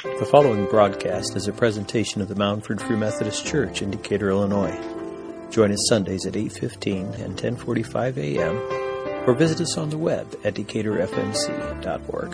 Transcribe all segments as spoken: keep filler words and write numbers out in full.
The following broadcast is a presentation of the Moundford Free Methodist Church in Decatur, Illinois. Join us Sundays at eight fifteen and ten forty-five a.m. or visit us on the web at decatur f m c dot org.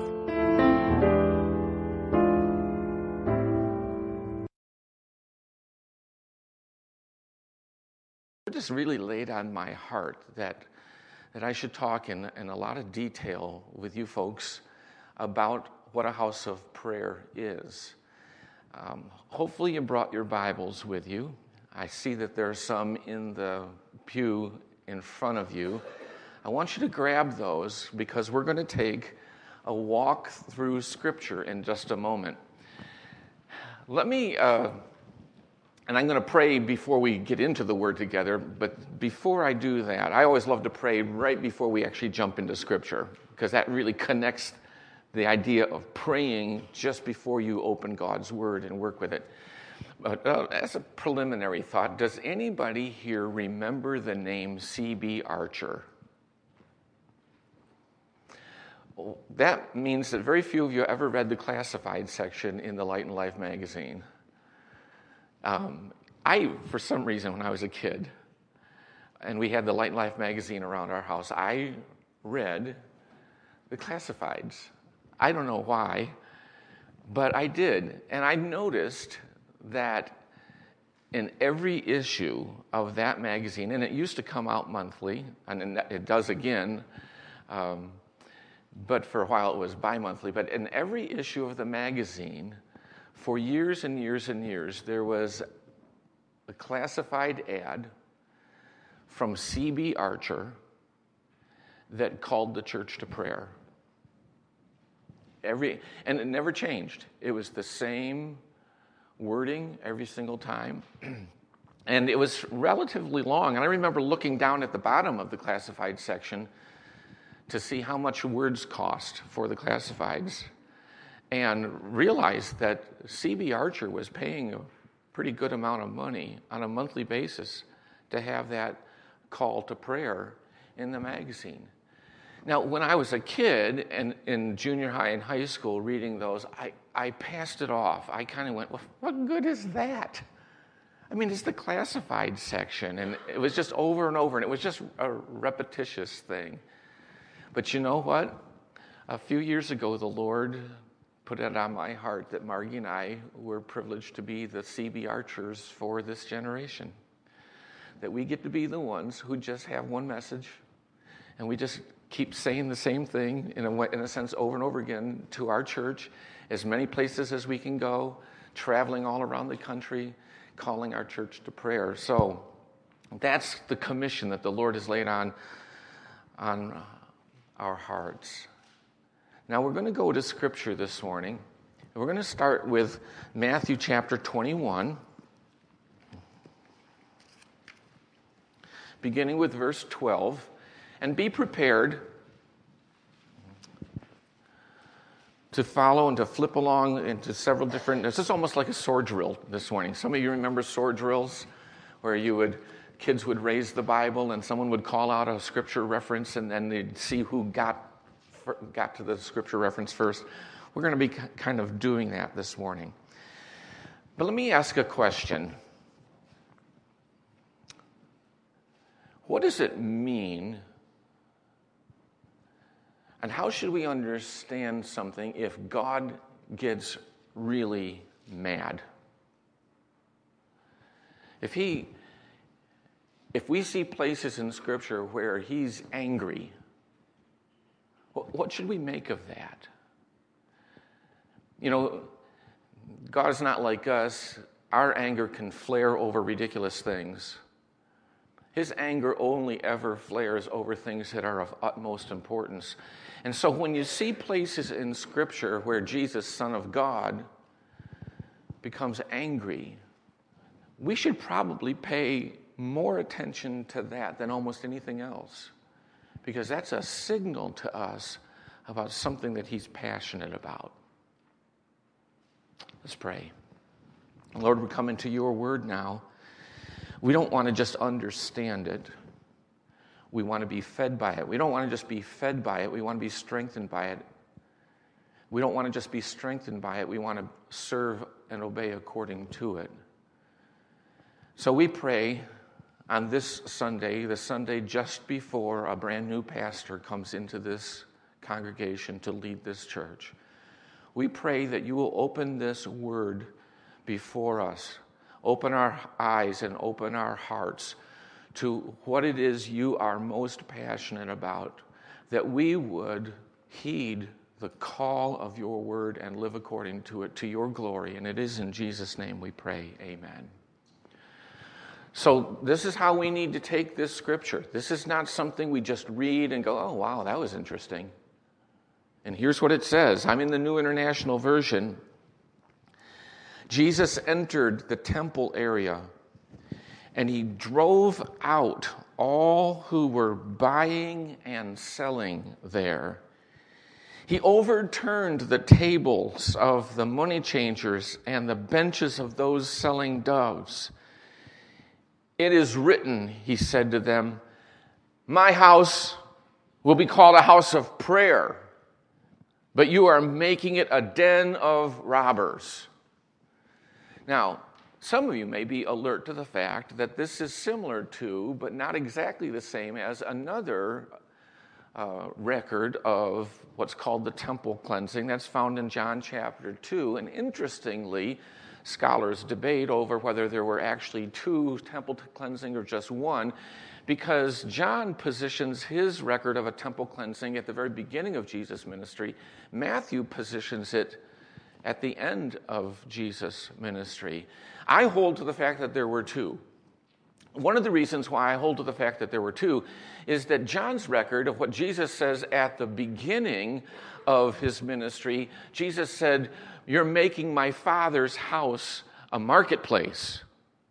It just really laid on my heart that that I should talk in, in a lot of detail with you folks about what a house of prayer is. Um, hopefully you brought your Bibles with you. I see that there are some in the pew in front of you. I want you to grab those because we're going to take a walk through Scripture in just a moment. Let me... Uh, And I'm going to pray before we get into the Word together, but before I do that, I always love to pray right before we actually jump into Scripture, because that really connects the idea of praying just before you open God's Word and work with it. But uh, as a preliminary thought, does anybody here remember the name C B Archer? Well, that means that very few of you ever read the classified section in the Light and Life magazine. Um, I, for some reason, when I was a kid, and we had the Light and Life magazine around our house, I read the classifieds. I don't know why, but I did. And I noticed that in every issue of that magazine, and it used to come out monthly, and it does again, um, but for a while it was bi-monthly, but in every issue of the magazine, for years and years and years, there was a classified ad from C B Archer that called the church to prayer. Every and it never changed. It was the same wording every single time. And it was relatively long. And I remember looking down at the bottom of the classified section to see how much words cost for the classifieds, and realized that C B Archer was paying a pretty good amount of money on a monthly basis to have that call to prayer in the magazine. Now, when I was a kid and in junior high and high school reading those, I, I passed it off. I kind of went, well, what good is that? I mean, it's the classified section, and it was just over and over, and it was just a repetitious thing. But you know what? A few years ago, the Lord put it on my heart that Margie and I were privileged to be the C B Archers for this generation. That we get to be the ones who just have one message, and we just keep saying the same thing in a, way, in a sense over and over again to our church, as many places as we can go, traveling all around the country, calling our church to prayer. So that's the commission that the Lord has laid on, on our hearts. Now we're going to go to Scripture this morning. We're going to start with Matthew chapter twenty-one, beginning with verse twelve. And be prepared to follow and to flip along into several different... This is almost like a sword drill this morning. Some of you remember sword drills where you would... kids would raise the Bible and someone would call out a Scripture reference and then they'd see who got got to the Scripture reference first. We're going to be kind of doing that this morning. But let me ask a question. What does it mean, and how should we understand something if God gets really mad? If he, if we see places in Scripture where he's angry, what should we make of that? You know, God is not like us. Our anger can flare over ridiculous things. His anger only ever flares over things that are of utmost importance. And so when you see places in Scripture where Jesus, Son of God, becomes angry, we should probably pay more attention to that than almost anything else, because that's a signal to us about something that he's passionate about. Let's pray. Lord, we come into your word now. We don't want to just understand it. We want to be fed by it. We don't want to just be fed by it. We want to be strengthened by it. We don't want to just be strengthened by it. We want to serve and obey according to it. So we pray on this Sunday, the Sunday just before a brand new pastor comes into this congregation to lead this church. We pray that you will open this word before us. Open our eyes and open our hearts to what it is you are most passionate about, that we would heed the call of your word and live according to it, to your glory. And it is in Jesus' name we pray, amen. So this is how we need to take this scripture. This is not something we just read and go, oh, wow, that was interesting. And here's what it says. I'm in the New International Version. Jesus entered the temple area, and he drove out all who were buying and selling there. He overturned the tables of the money changers and the benches of those selling doves. It is written, he said to them, my house will be called a house of prayer, but you are making it a den of robbers. Now, some of you may be alert to the fact that this is similar to, but not exactly the same as, another uh, record of what's called the temple cleansing. That's found in John chapter two. And interestingly, scholars debate over whether there were actually two temple cleansing or just one, because John positions his record of a temple cleansing at the very beginning of Jesus' ministry. Matthew positions it at the end of Jesus' ministry. I hold to the fact that there were two. One of the reasons why I hold to the fact that there were two is that John's record of what Jesus says at the beginning of his ministry, Jesus said, you're making my Father's house a marketplace.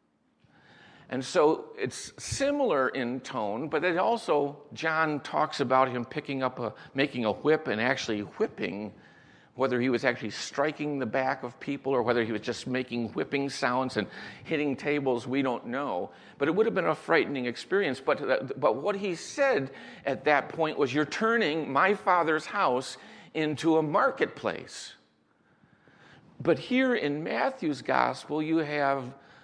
And so it's similar in tone, but it also, John talks about him picking up a, making a whip and actually whipping, whether he was actually striking the back of people or whether he was just making whipping sounds and hitting tables, we don't know. But it would have been a frightening experience. But, but what he said at that point was, you're turning my Father's house into a marketplace. But here in Matthew's gospel, you have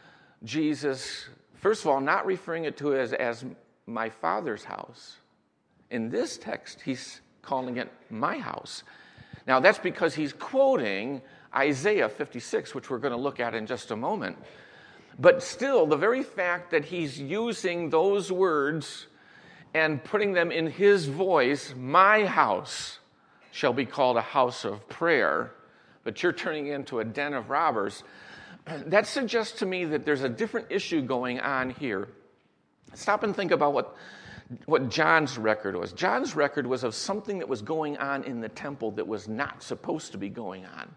Jesus, first of all, not referring it to as, as my Father's house. In this text, he's calling it my house. Now, that's because he's quoting Isaiah fifty-six, which we're going to look at in just a moment. But still, the very fact that he's using those words and putting them in his voice, my house shall be called a house of prayer, but you're turning it into a den of robbers, that suggests to me that there's a different issue going on here. Stop and think about what what John's record was. John's record was of something that was going on in the temple that was not supposed to be going on.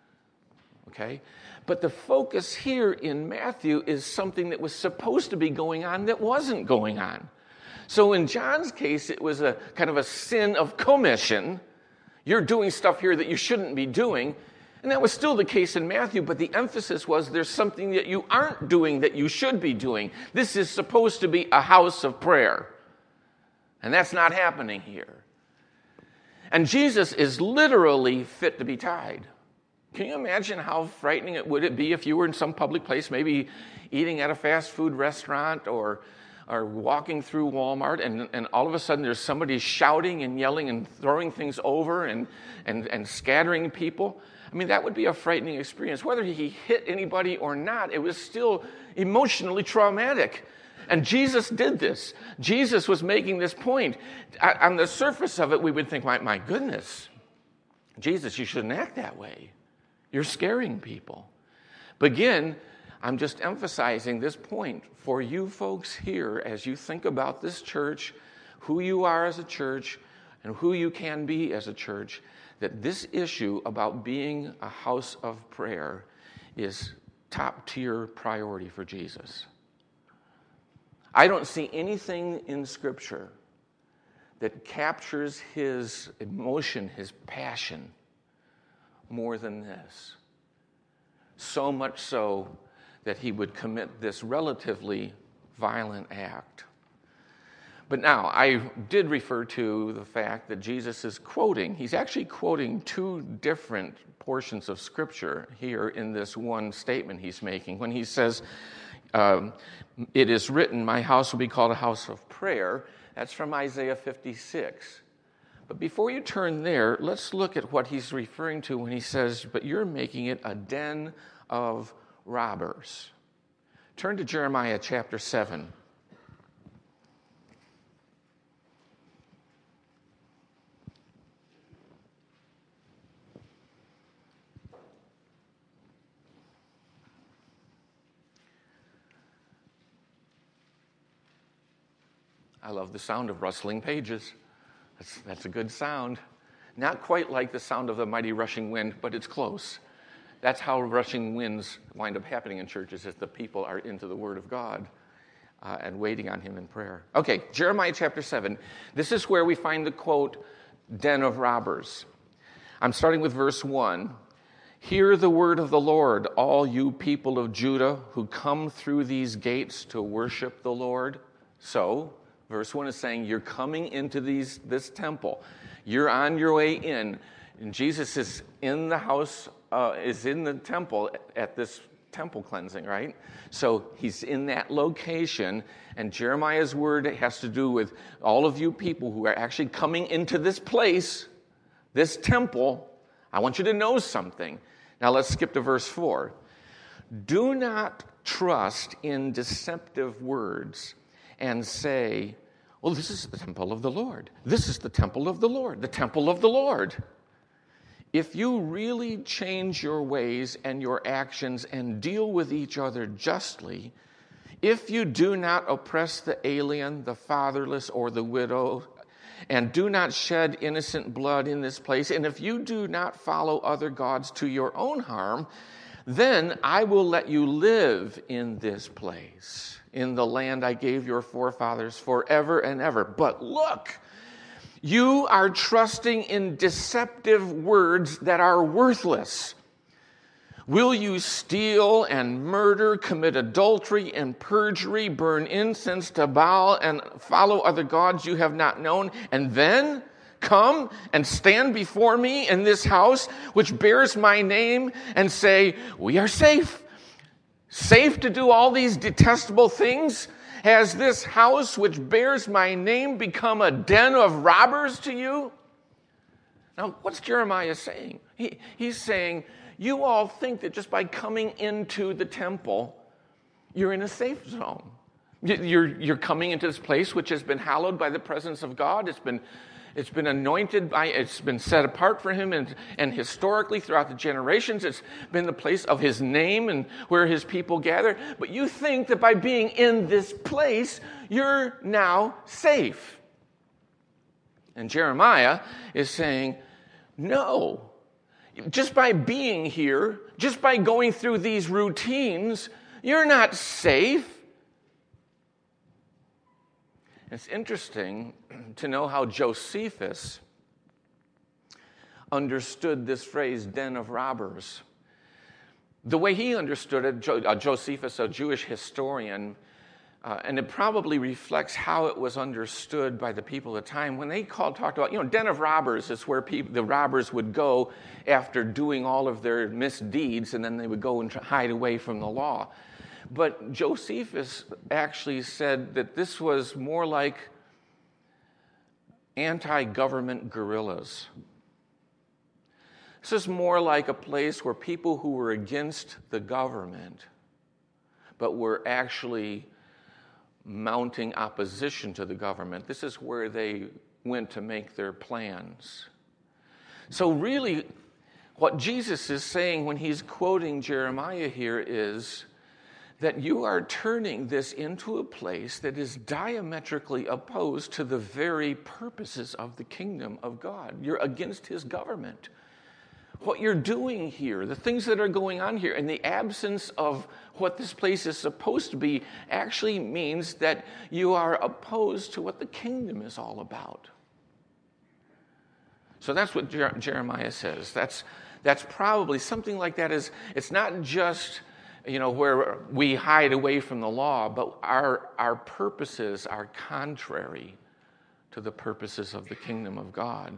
Okay? But the focus here in Matthew is something that was supposed to be going on that wasn't going on. So in John's case, it was a kind of a sin of commission. You're doing stuff here that you shouldn't be doing. And that was still the case in Matthew, but the emphasis was there's something that you aren't doing that you should be doing. This is supposed to be a house of prayer. And that's not happening here. And Jesus is literally fit to be tied. Can you imagine how frightening it would it be if you were in some public place, maybe eating at a fast food restaurant or, or walking through Walmart, and, and all of a sudden there's somebody shouting and yelling and throwing things over and, and, and scattering people? I mean, that would be a frightening experience. Whether he hit anybody or not, it was still emotionally traumatic. And Jesus did this. Jesus was making this point. On the surface of it, we would think, my, my goodness, Jesus, you shouldn't act that way. You're scaring people. But again, I'm just emphasizing this point for you folks here as you think about this church, who you are as a church, and who you can be as a church, that this issue about being a house of prayer is top-tier priority for Jesus. I don't see anything in Scripture that captures his emotion, his passion, more than this. So much so that he would commit this relatively violent act. But now, I did refer to the fact that Jesus is quoting. He's actually quoting two different portions of Scripture here in this one statement he's making. When he says, um, it is written, my house will be called a house of prayer, that's from Isaiah fifty-six. But before you turn there, let's look at what he's referring to when he says, but you're making it a den of robbers. Turn to Jeremiah chapter seven. I love the sound of rustling pages. That's, that's a good sound. Not quite like the sound of the mighty rushing wind, but it's close. That's how rushing winds wind up happening in churches, as the people are into the Word of God uh, and waiting on Him in prayer. Okay, Jeremiah chapter seven. This is where we find the quote, den of robbers. I'm starting with verse one. Hear the word of the Lord, all you people of Judah who come through these gates to worship the Lord. So, verse one is saying, you're coming into these this temple. You're on your way in. And Jesus is in the house, uh, is in the temple at this temple cleansing, right? So he's in that location, and Jeremiah's word has to do with all of you people who are actually coming into this place, this temple. I want you to know something. Now let's skip to verse four. Do not trust in deceptive words and say, well, this is the temple of the Lord. This is the temple of the Lord, the temple of the Lord. If you really change your ways and your actions and deal with each other justly, if you do not oppress the alien, the fatherless, or the widow, and do not shed innocent blood in this place, and if you do not follow other gods to your own harm, then I will let you live in this place, in the land I gave your forefathers forever and ever. But look, you are trusting in deceptive words that are worthless. Will you steal and murder, commit adultery and perjury, burn incense to Baal, and follow other gods you have not known, and then come and stand before me in this house which bears my name and say, we are safe? Safe to do all these detestable things? Has this house which bears my name become a den of robbers to you? Now, what's Jeremiah saying? He, he's saying, you all think that just by coming into the temple, you're in a safe zone. You're, you're coming into this place which has been hallowed by the presence of God. It's been It's been anointed by, it's been set apart for Him, and, and historically throughout the generations, it's been the place of His name and where His people gather. But you think that by being in this place, you're now safe. And Jeremiah is saying, no. Just by being here, just by going through these routines, you're not safe. It's interesting to know how Josephus understood this phrase, den of robbers. The way he understood it, jo- uh, Josephus, a Jewish historian, uh, and it probably reflects how it was understood by the people at the time. When they called, talked about, you know, den of robbers is where people, the robbers would go after doing all of their misdeeds, and then they would go and hide away from the law. But Josephus actually said that this was more like anti-government guerrillas. This is more like a place where people who were against the government, but were actually mounting opposition to the government, this is where they went to make their plans. So really, what Jesus is saying when he's quoting Jeremiah here is that you are turning this into a place that is diametrically opposed to the very purposes of the kingdom of God. You're against His government. What you're doing here, the things that are going on here, in the absence of what this place is supposed to be, actually means that you are opposed to what the kingdom is all about. So that's what Jer- Jeremiah says. That's, that's probably something like that. Is it's not just you know, where we hide away from the law, but our, our purposes are contrary to the purposes of the kingdom of God.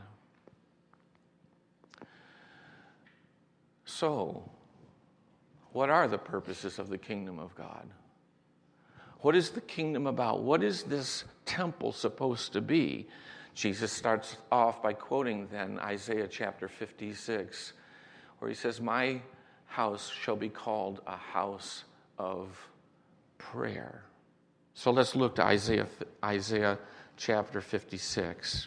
So, what are the purposes of the kingdom of God? What is the kingdom about? What is this temple supposed to be? Jesus starts off by quoting then Isaiah chapter fifty-six, where he says, "My house shall be called a house of prayer." So let's look to Isaiah, Isaiah chapter fifty-six.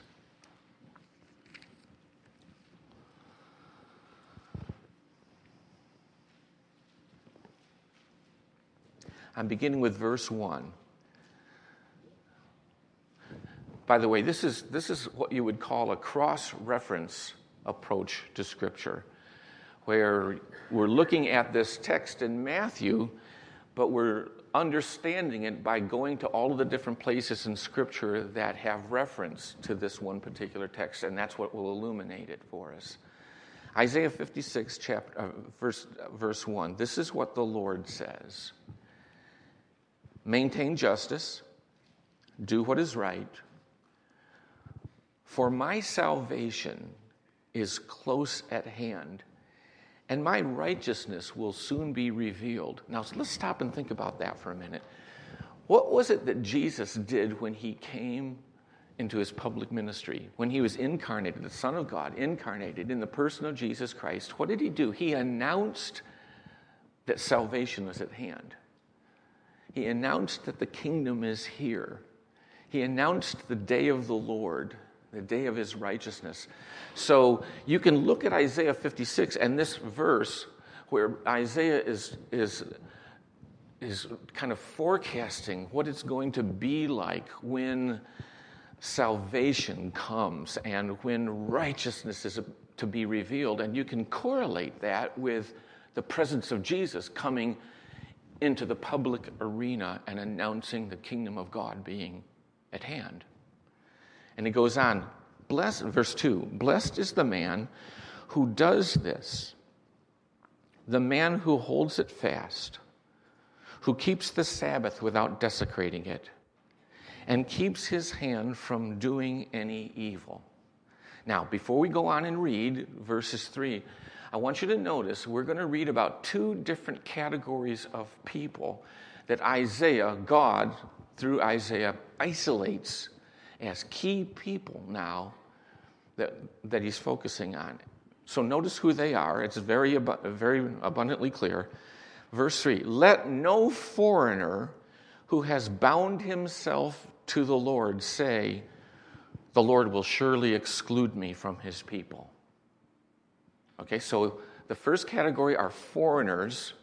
I'm beginning with verse one. By the way, this is, this is what you would call a cross-reference approach to Scripture, where we're looking at this text in Matthew, but we're understanding it by going to all of the different places in Scripture that have reference to this one particular text, and that's what will illuminate it for us. Isaiah fifty-six, chapter, uh, verse, uh, verse one, this is what the Lord says. "Maintain justice, do what is right, for my salvation is close at hand, and my righteousness will soon be revealed." Now, so let's stop and think about that for a minute. What was it that Jesus did when he came into his public ministry? When he was incarnated, the Son of God, incarnated in the person of Jesus Christ, what did he do? He announced that salvation was at hand. He announced that the kingdom is here. He announced the day of the Lord, the day of his righteousness. So you can look at Isaiah fifty-six and this verse where Isaiah is, is, is kind of forecasting what it's going to be like when salvation comes and when righteousness is to be revealed. And you can correlate that with the presence of Jesus coming into the public arena and announcing the kingdom of God being at hand. And it goes on, blessed, verse two, "Blessed is the man who does this, the man who holds it fast, who keeps the Sabbath without desecrating it, and keeps his hand from doing any evil." Now, before we go on and read verses three, I want you to notice we're going to read about two different categories of people that Isaiah, God, through Isaiah, isolates as key people now that, that he's focusing on. So notice who they are. It's very, very abundantly clear. Verse three, "Let no foreigner who has bound himself to the Lord say, 'The Lord will surely exclude me from his people.'" Okay, so the first category are foreigners,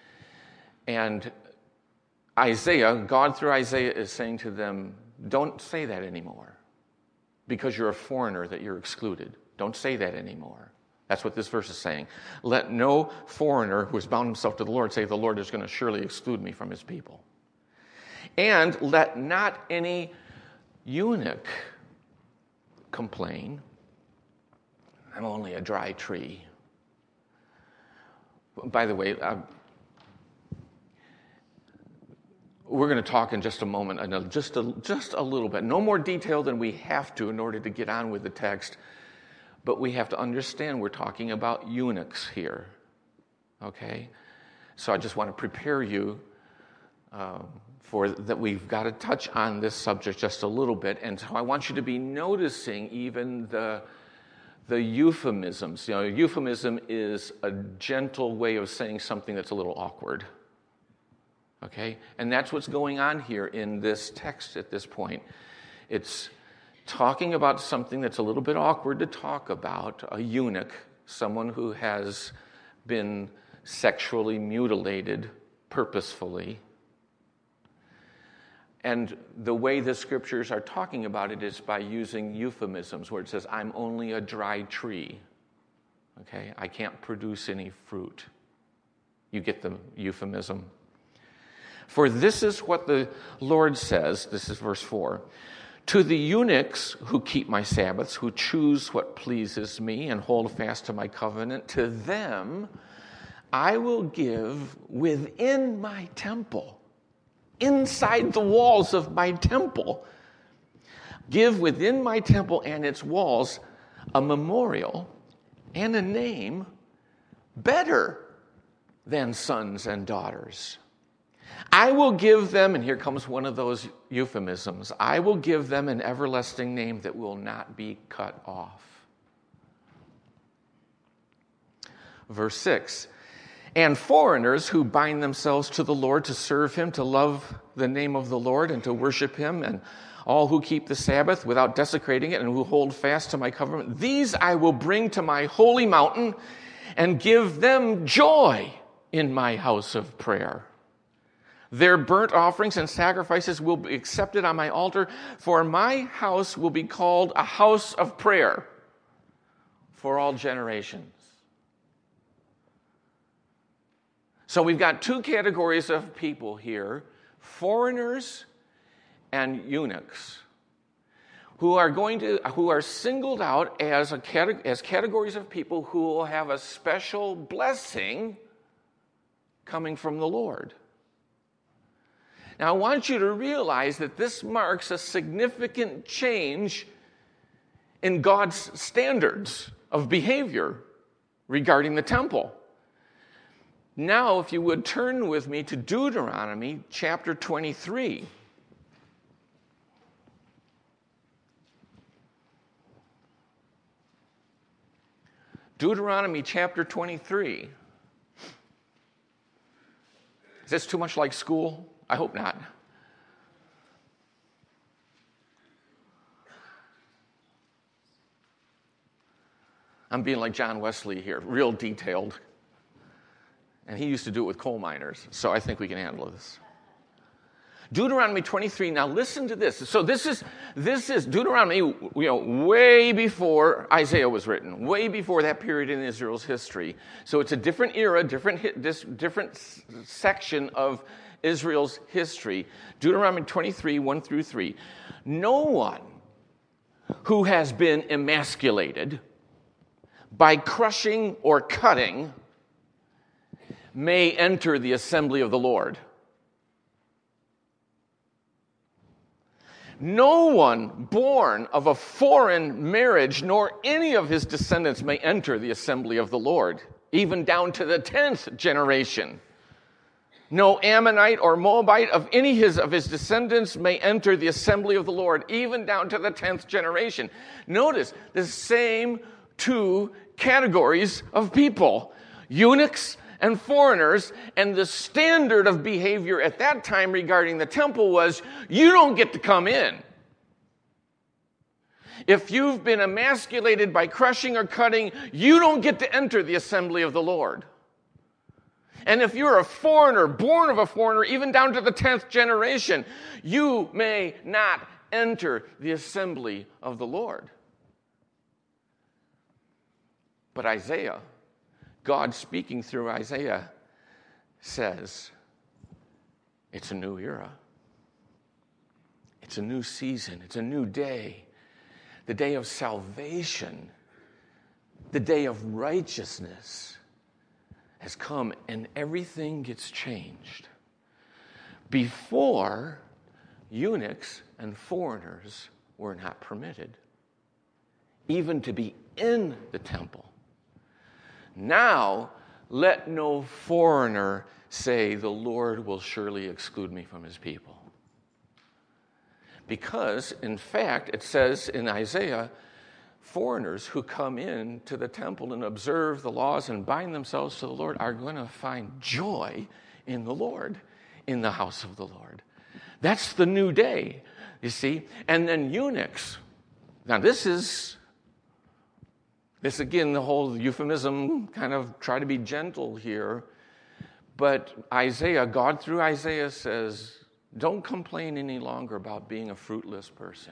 and Isaiah, God through Isaiah, is saying to them, don't say that anymore, because you're a foreigner that you're excluded. Don't say that anymore. That's what this verse is saying. Let no foreigner who has bound himself to the Lord say, "The Lord is going to surely exclude me from his people." And let not any eunuch complain, "I'm only a dry tree." By the way, uh, we're going to talk in just a moment, and just a, just a little bit. No more detail than we have to in order to get on with the text. But we have to understand we're talking about eunuchs here. Okay? So I just want to prepare you uh, for that. We've got to touch on this subject just a little bit. And so I want you to be noticing even the The euphemisms. You know, euphemism is a gentle way of saying something that's a little awkward. Okay? And that's what's going on here in this text at this point. It's talking about something that's a little bit awkward to talk about, a eunuch, someone who has been sexually mutilated purposefully. And the way the scriptures are talking about it is by using euphemisms, where it says, "I'm only a dry tree." Okay? I can't produce any fruit. You get the euphemism. "For this is what the Lord says," this is verse four, "to the eunuchs who keep my Sabbaths, who choose what pleases me and hold fast to my covenant, to them I will give within my temple, inside the walls of my temple, give within my temple and its walls a memorial and a name better than sons and daughters. I will give them, and here comes one of those euphemisms, I will give them an everlasting name that will not be cut off. Verse six, and foreigners who bind themselves to the Lord to serve him, to love the name of the Lord and to worship him, and all who keep the Sabbath without desecrating it and who hold fast to my covenant, these I will bring to my holy mountain and give them joy in my house of prayer. Their burnt offerings and sacrifices will be accepted on my altar, for my house will be called a house of prayer for all generations. So we've got two categories of people here, foreigners and eunuchs, who are going to who are singled out as a as categories of people who will have a special blessing coming from the Lord. Now, I want you to realize that this marks a significant change in God's standards of behavior regarding the temple. Now, if you would turn with me to Deuteronomy chapter twenty-three. Deuteronomy chapter twenty-three. Is this too much like school? I hope not. I'm being like John Wesley here, real detailed. And he used to do it with coal miners, so I think we can handle this. Deuteronomy twenty-three, now listen to this. So this is this is Deuteronomy, you know, way before Isaiah was written, way before that period in Israel's history. So it's a different era, different different section of Israel's history. Deuteronomy twenty-three, one through three. No one who has been emasculated by crushing or cutting may enter the assembly of the Lord. No one born of a foreign marriage, nor any of his descendants, may enter the assembly of the Lord, even down to the tenth generation. No Ammonite or Moabite of any his, of his descendants may enter the assembly of the Lord, even down to the tenth generation. Notice the same two categories of people, eunuchs and foreigners, and the standard of behavior at that time regarding the temple was, you don't get to come in. If you've been emasculated by crushing or cutting, you don't get to enter the assembly of the Lord. And if you're a foreigner, born of a foreigner, even down to the tenth generation, you may not enter the assembly of the Lord. But Isaiah, God speaking through Isaiah, says, it's a new era. It's a new season. It's a new day. The day of salvation, the day of righteousness has come, and everything gets changed. Before, eunuchs and foreigners were not permitted even to be in the temple. Now, let no foreigner say, the Lord will surely exclude me from his people. Because, in fact, it says in Isaiah, foreigners who come in to the temple and observe the laws and bind themselves to the Lord are going to find joy in the Lord, in the house of the Lord. That's the new day, you see. And then eunuchs. Now, this is... This, again, the whole euphemism, kind of try to be gentle here. But Isaiah, God through Isaiah says, don't complain any longer about being a fruitless person.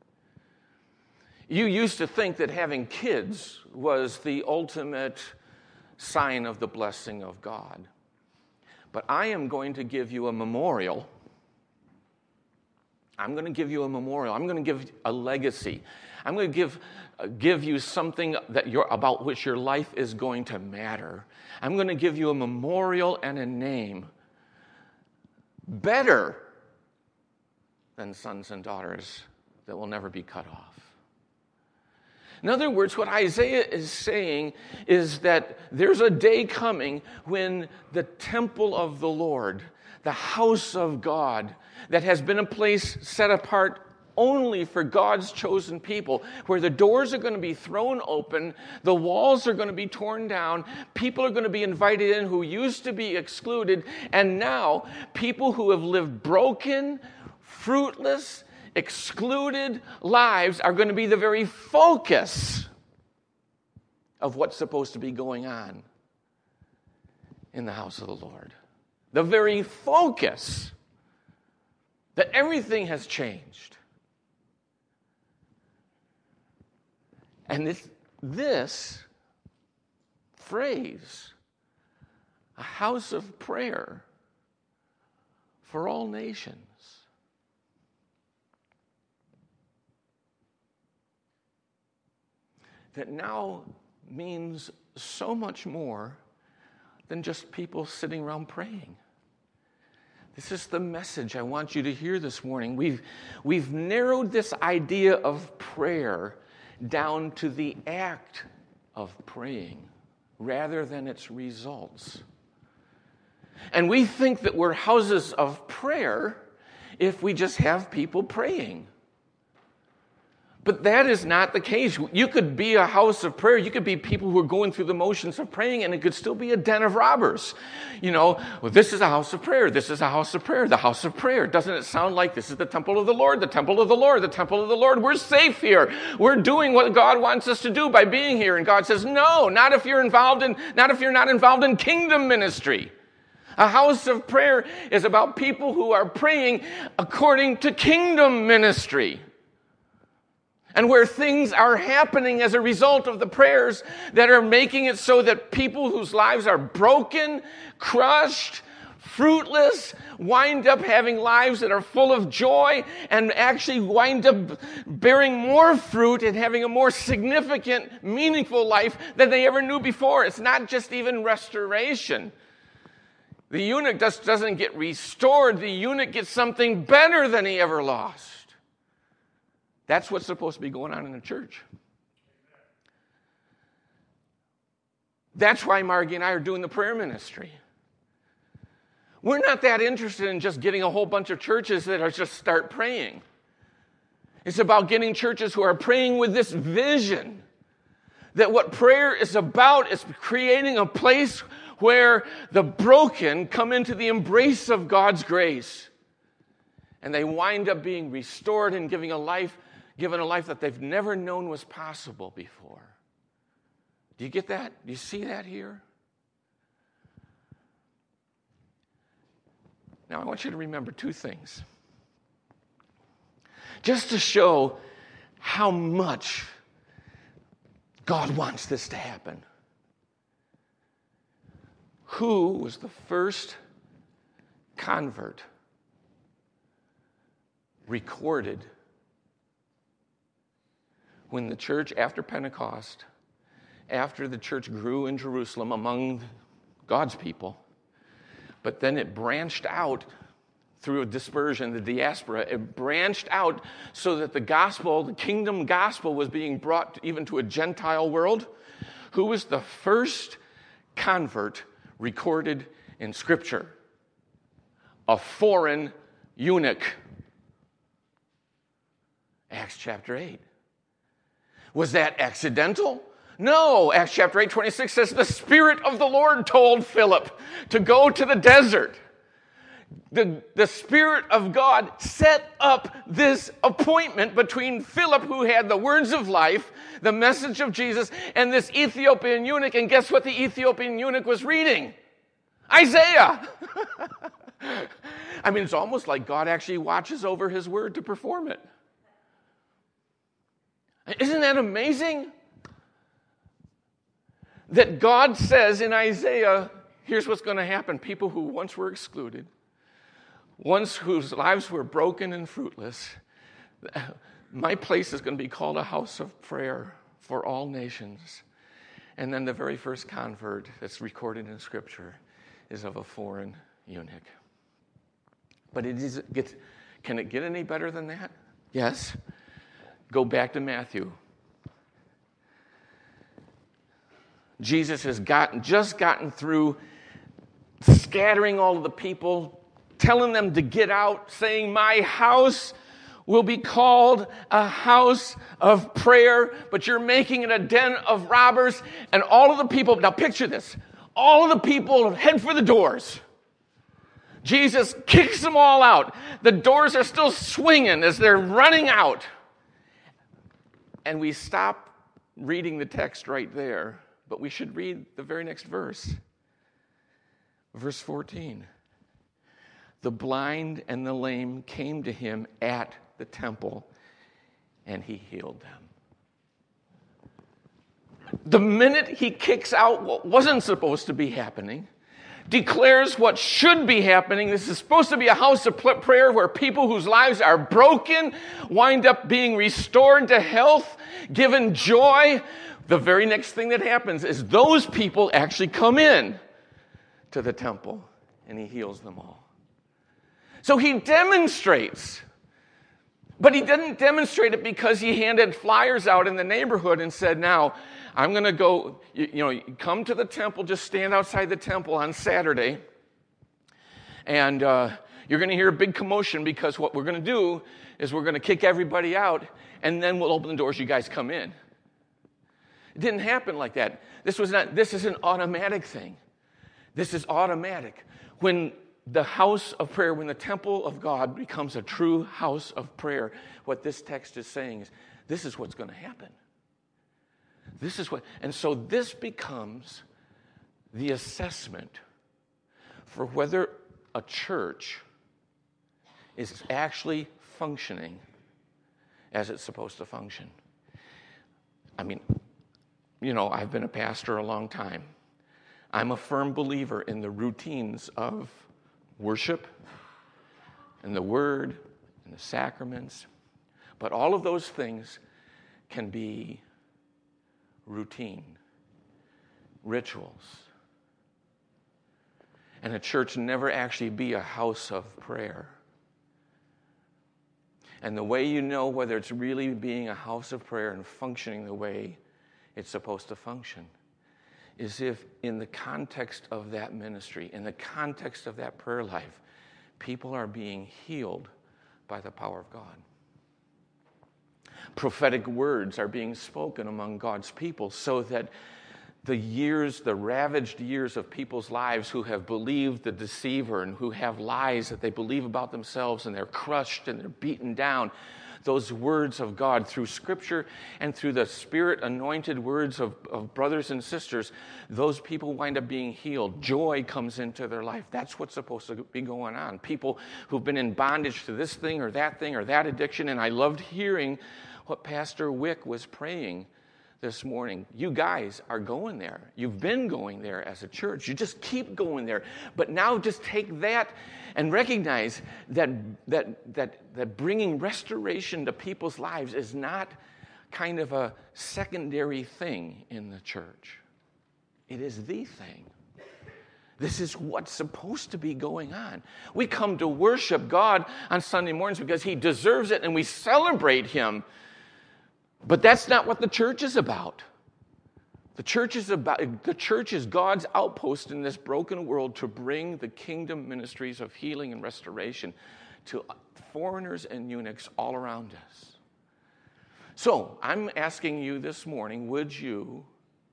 You used to think that having kids was the ultimate sign of the blessing of God. But I am going to give you a memorial I'm going to give you a memorial. I'm going to give a legacy. I'm going to give, uh, give you something that you're, about which your life is going to matter. I'm going to give you a memorial and a name better than sons and daughters that will never be cut off. In other words, what Isaiah is saying is that there's a day coming when the temple of the Lord, the house of God, that has been a place set apart only for God's chosen people, where the doors are going to be thrown open, the walls are going to be torn down, people are going to be invited in who used to be excluded, and now people who have lived broken, fruitless, excluded lives are going to be the very focus of what's supposed to be going on in the house of the Lord. The very focus that everything has changed. And this, this phrase, a house of prayer for all nations, that now means so much more than just people sitting around praying. This is the message I want you to hear this morning. We've, we've narrowed this idea of prayer down to the act of praying rather than its results. And we think that we're houses of prayer if we just have people praying. But that is not the case. You could be a house of prayer. You could be people who are going through the motions of praying, and it could still be a den of robbers. You know, well, this is a house of prayer. This is a house of prayer. The house of prayer. Doesn't it sound like this is the temple of the Lord? The temple of the Lord. The temple of the Lord. We're safe here. We're doing what God wants us to do by being here. And God says, no, not if you're involved in, not if you're not involved in kingdom ministry. A house of prayer is about people who are praying according to kingdom ministry. And where things are happening as a result of the prayers that are making it so that people whose lives are broken, crushed, fruitless, wind up having lives that are full of joy and actually wind up bearing more fruit and having a more significant, meaningful life than they ever knew before. It's not just even restoration. The eunuch just doesn't get restored. The eunuch gets something better than he ever lost. That's what's supposed to be going on in the church. That's why Margie and I are doing the prayer ministry. We're not that interested in just getting a whole bunch of churches that are just start praying. It's about getting churches who are praying with this vision that what prayer is about is creating a place where the broken come into the embrace of God's grace. And they wind up being restored and giving a life given a life that they've never known was possible before. Do you get that? Do you see that here? Now, I want you to remember two things. Just to show how much God wants this to happen. Who was the first convert recorded when the church, after Pentecost, after the church grew in Jerusalem among God's people, but then it branched out through a dispersion, the diaspora, it branched out so that the gospel, the kingdom gospel, was being brought even to a Gentile world? Who was the first convert recorded in Scripture? A foreign eunuch. Acts chapter eight. Was that accidental? No. Acts chapter eight, twenty-six says, the Spirit of the Lord told Philip to go to the desert. The, the Spirit of God set up this appointment between Philip, who had the words of life, the message of Jesus, and this Ethiopian eunuch. And guess what the Ethiopian eunuch was reading? Isaiah. I mean, it's almost like God actually watches over his word to perform it. Isn't that amazing? That God says in Isaiah, here's what's going to happen. People who once were excluded ones whose lives were broken and fruitless, my place is going to be called a house of prayer for all nations. And then the very first convert that's recorded in Scripture is of a foreign eunuch. But it is, it gets, can it get any better than that? Yes. Go back to Matthew. Jesus has gotten, just gotten through scattering all of the people, telling them to get out, saying, my house will be called a house of prayer, but you're making it a den of robbers. And all of the people, now picture this, all of the people head for the doors. Jesus kicks them all out. The doors are still swinging as they're running out. And we stop reading the text right there, but we should read the very next verse. Verse fourteen. The blind and the lame came to him at the temple, and he healed them. The minute he kicks out what wasn't supposed to be happening, declares what should be happening. This is supposed to be a house of prayer where people whose lives are broken wind up being restored to health, given joy. The very next thing that happens is those people actually come in to the temple, and he heals them all. So he demonstrates, but he didn't demonstrate it because he handed flyers out in the neighborhood and said, now, I'm going to go, you, you know, come to the temple, just stand outside the temple on Saturday, and uh, you're going to hear a big commotion because what we're going to do is we're going to kick everybody out, and then we'll open the doors, you guys come in. It didn't happen like that. This was not. This is an automatic thing. This is automatic. When the house of prayer, when the temple of God becomes a true house of prayer, what this text is saying is, this is what's going to happen. This is what, and so this becomes the assessment for whether a church is actually functioning as it's supposed to function. I mean, you know, I've been a pastor a long time. I'm a firm believer in the routines of worship and the word and the sacraments. But all of those things can be routine, rituals. And a church never actually be a house of prayer. And the way you know whether it's really being a house of prayer and functioning the way it's supposed to function is if in the context of that ministry, in the context of that prayer life, people are being healed by the power of God. Prophetic words are being spoken among God's people so that the years, the ravaged years of people's lives who have believed the deceiver and who have lies that they believe about themselves and they're crushed and they're beaten down, those words of God through Scripture and through the Spirit-anointed words of, of brothers and sisters, those people wind up being healed. Joy comes into their life. That's what's supposed to be going on. People who've been in bondage to this thing or that thing or that addiction, and I loved hearing what Pastor Wick was praying this morning. You guys are going there. You've been going there as a church. You just keep going there. But now just take that and recognize that that that that bringing restoration to people's lives is not kind of a secondary thing in the church. It is the thing. This is what's supposed to be going on. We come to worship God on Sunday mornings because He deserves it and we celebrate Him. But that's not what the church is about. The church is about the church is God's outpost in this broken world to bring the kingdom ministries of healing and restoration to foreigners and eunuchs all around us. So, I'm asking you this morning, would you,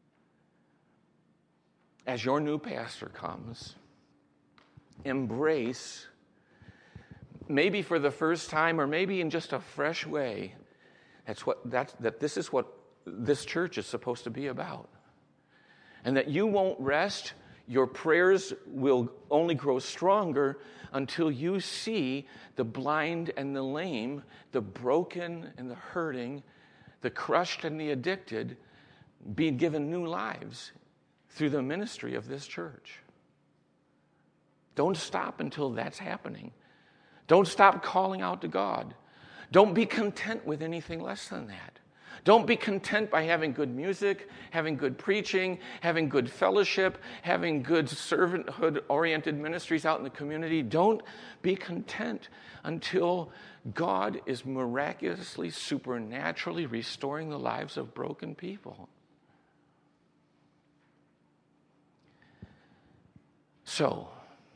as your new pastor comes, embrace, maybe for the first time or maybe in just a fresh way, That's what that's, that this is what this church is supposed to be about. And that you won't rest, your prayers will only grow stronger until you see the blind and the lame, the broken and the hurting, the crushed and the addicted be given new lives through the ministry of this church. Don't stop until that's happening. Don't stop calling out to God. Don't be content with anything less than that. Don't be content by having good music, having good preaching, having good fellowship, having good servanthood-oriented ministries out in the community. Don't be content until God is miraculously, supernaturally restoring the lives of broken people. So,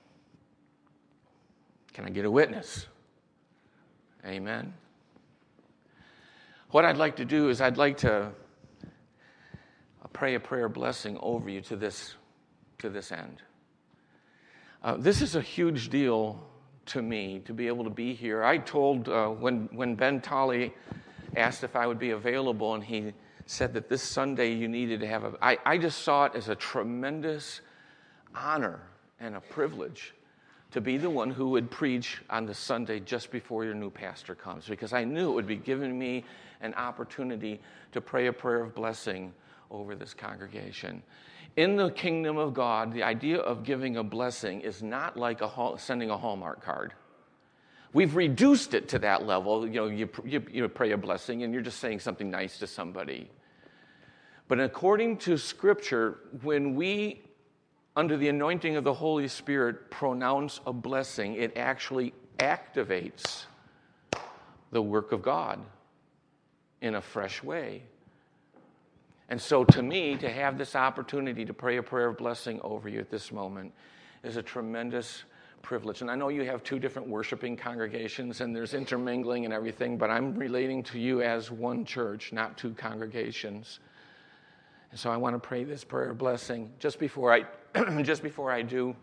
can I get a witness? Amen. What I'd like to do is I'd like to pray a prayer blessing over you to this, to this end. Uh, this is a huge deal to me to be able to be here. I told, uh, when, when Ben Tolley asked if I would be available, and he said that this Sunday you needed to have a, I, I just saw it as a tremendous honor and a privilege to be the one who would preach on the Sunday just before your new pastor comes, because I knew it would be giving me an opportunity to pray a prayer of blessing over this congregation. In the kingdom of God, the idea of giving a blessing is not like a hall, sending a Hallmark card. We've reduced it to that level. You know, you, you, you pray a blessing and you're just saying something nice to somebody. But according to Scripture, when we, under the anointing of the Holy Spirit, pronounce a blessing, it actually activates the work of God in a fresh way. And so to me, to have this opportunity to pray a prayer of blessing over you at this moment is a tremendous privilege. And I know you have two different worshiping congregations and there's intermingling and everything, but I'm relating to you as one church, not two congregations. And so I want to pray this prayer of blessing. Just before I just before I do,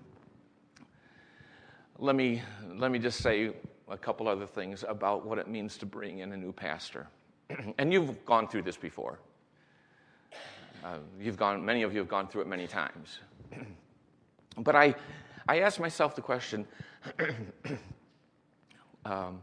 let me let me just say a couple other things about what it means to bring in a new pastor. And you've gone through this before. Uh, you've gone. Many of you have gone through it many times. But I, I asked myself the question. um,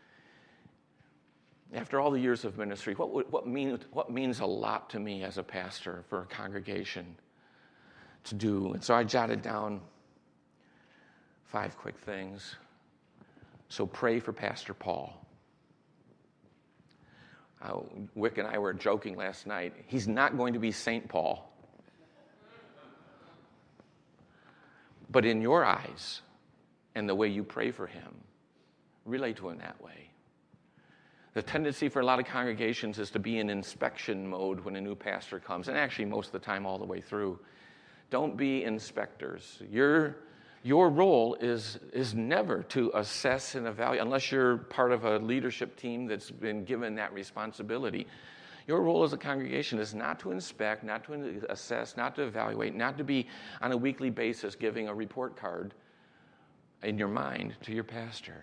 after all the years of ministry, what would, what mean what means a lot to me as a pastor for a congregation to do? And so I jotted down five quick things. So pray for Pastor Paul. Uh, Wick and I were joking last night. He's not going to be Saint Paul. But in your eyes and the way you pray for him, relate to him that way. The tendency for a lot of congregations is to be in inspection mode when a new pastor comes, and actually most of the time all the way through. Don't be inspectors. Your Your role is, is never to assess and evaluate, unless you're part of a leadership team that's been given that responsibility. Your role as a congregation is not to inspect, not to assess, not to evaluate, not to be on a weekly basis giving a report card in your mind to your pastor.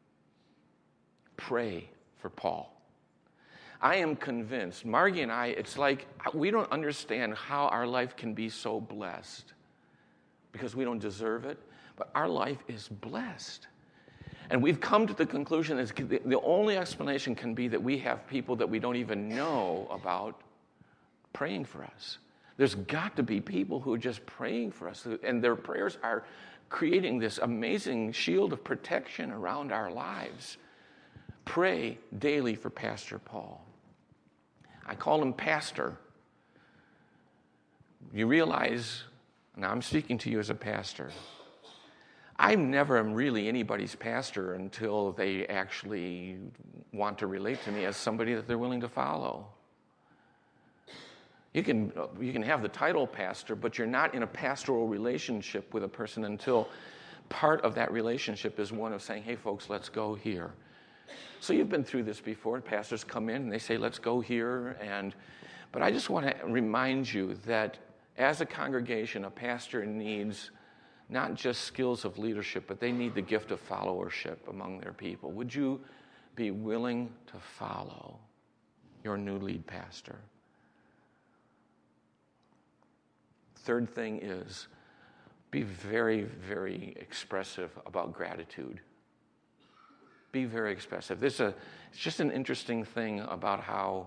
Pray for Paul. I am convinced, Margie and I, it's like we don't understand how our life can be so blessed because we don't deserve it. But our life is blessed. And we've come to the conclusion that the only explanation can be that we have people that we don't even know about praying for us. There's got to be people who are just praying for us, and their prayers are creating this amazing shield of protection around our lives. Pray daily for Pastor Paul. I call him Pastor. You realize, now I'm speaking to you as a pastor, I never am really anybody's pastor until they actually want to relate to me as somebody that they're willing to follow. You can, you can have the title pastor, but you're not in a pastoral relationship with a person until part of that relationship is one of saying, hey, folks, let's go here. So you've been through this before. Pastors come in and they say, let's go here. And, but I just want to remind you that as a congregation, a pastor needs not just skills of leadership, but they need the gift of followership among their people. Would you be willing to follow your new lead pastor? Third thing is, be very, very expressive about gratitude. Be very expressive. There's a, it's just an interesting thing about how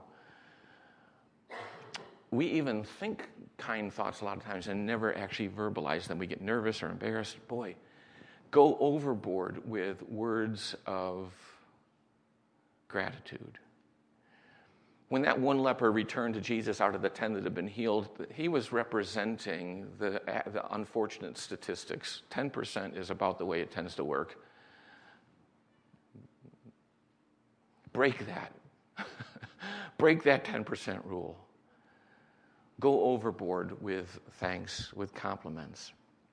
we even think kind thoughts a lot of times and never actually verbalize them. We get nervous or embarrassed. Boy, go overboard with words of gratitude. When that one leper returned to Jesus out of the ten that had been healed, he was representing the, the unfortunate statistics. ten percent is about the way it tends to work. Break that. Break that ten percent rule. Go overboard with thanks, with compliments.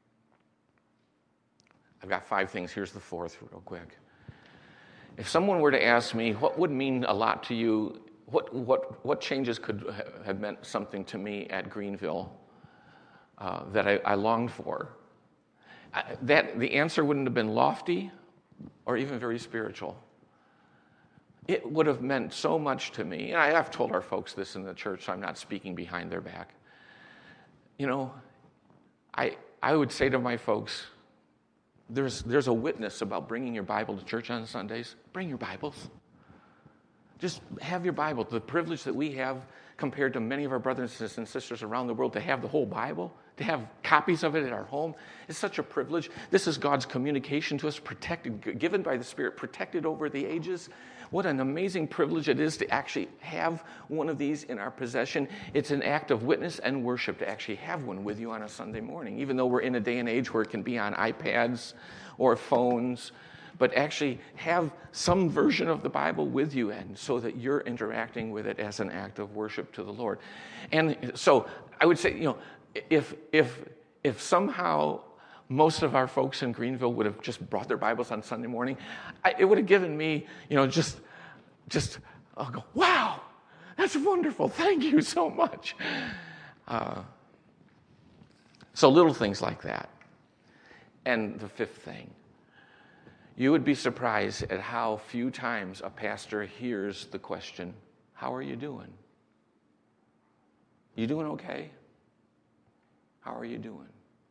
I've got five things. Here's the fourth real quick. If someone were to ask me, what would mean a lot to you, what what what changes could have meant something to me at Greenville uh, that I, I longed for, I, that the answer wouldn't have been lofty or even very spiritual. It would have meant so much to me. And I have told our folks this in the church, so I'm not speaking behind their back. You know, I I would say to my folks, there's there's a witness about bringing your Bible to church on Sundays. Bring your Bibles. Just have your Bible. The privilege that we have compared to many of our brothers and sisters around the world to have the whole Bible, to have copies of it at our home, is such a privilege. This is God's communication to us, protected, given by the Spirit, protected over the ages. What an amazing privilege it is to actually have one of these in our possession. It's an act of witness and worship to actually have one with you on a Sunday morning, even though we're in a day and age where it can be on iPads or phones, but actually have some version of the Bible with you, and so that you're interacting with it as an act of worship to the Lord. And so I would say, you know, if if if somehow most of our folks in Greenville would have just brought their Bibles on Sunday morning, I, it would have given me, you know, just, just, I'll go, wow, that's wonderful. Thank you so much. Uh, so little things like that. And the fifth thing, you would be surprised at how few times a pastor hears the question, how are you doing? You doing okay? How are you doing?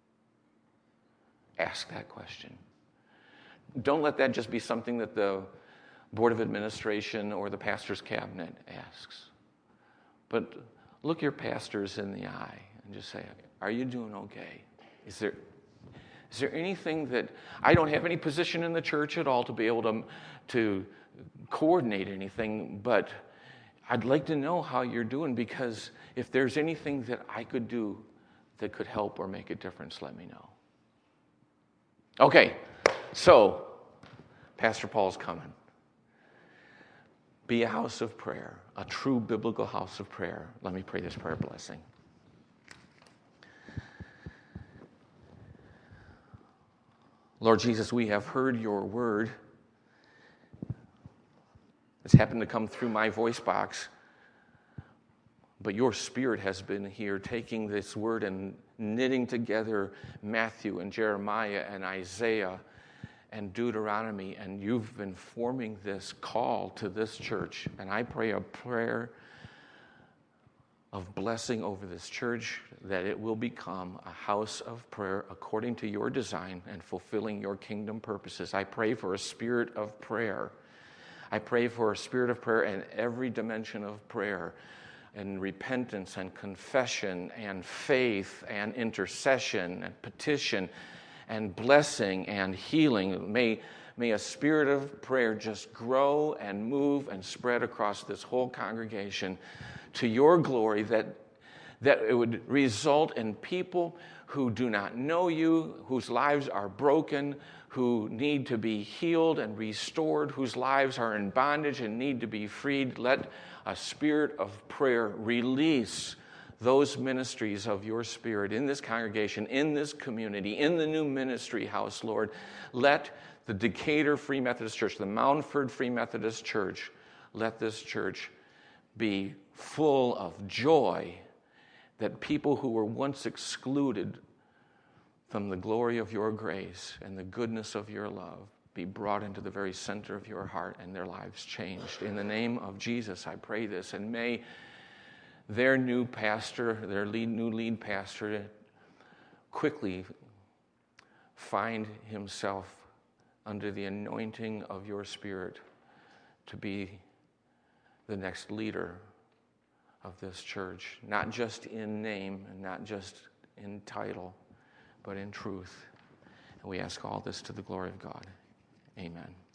Ask that question. Don't let that just be something that the Board of Administration or the pastor's cabinet asks. But look your pastors in the eye and just say, are you doing okay? Is there, is there anything that, I don't have any position in the church at all to be able to, to coordinate anything, but I'd like to know how you're doing, because if there's anything that I could do that could help or make a difference, let me know. Okay, so Pastor Paul's coming. Be a house of prayer, a true biblical house of prayer. Let me pray this prayer blessing. Lord Jesus, we have heard your word. It's happened to come through my voice box, but your Spirit has been here taking this word and knitting together Matthew and Jeremiah and Isaiah and Deuteronomy, and you've been forming this call to this church. And I pray a prayer of blessing over this church, that it will become a house of prayer according to your design and fulfilling your kingdom purposes. I pray for a spirit of prayer. I pray for a spirit of prayer in every dimension of prayer, and repentance and confession and faith and intercession and petition and blessing and healing. May, may a spirit of prayer just grow and move and spread across this whole congregation to your glory, that, that it would result in people who do not know you, whose lives are broken, who need to be healed and restored, whose lives are in bondage and need to be freed. Let a spirit of prayer release those ministries of your Spirit in this congregation, in this community, in the new ministry house, Lord. Let the Decatur Free Methodist Church, the Moundford Free Methodist Church, let this church be full of joy, that people who were once excluded from the glory of your grace and the goodness of your love be brought into the very center of your heart and their lives changed. In the name of Jesus, I pray this, and may their new pastor, their lead, new lead pastor, quickly find himself under the anointing of your Spirit to be the next leader of this church, not just in name and not just in title, but in truth. And we ask all this to the glory of God. Amen.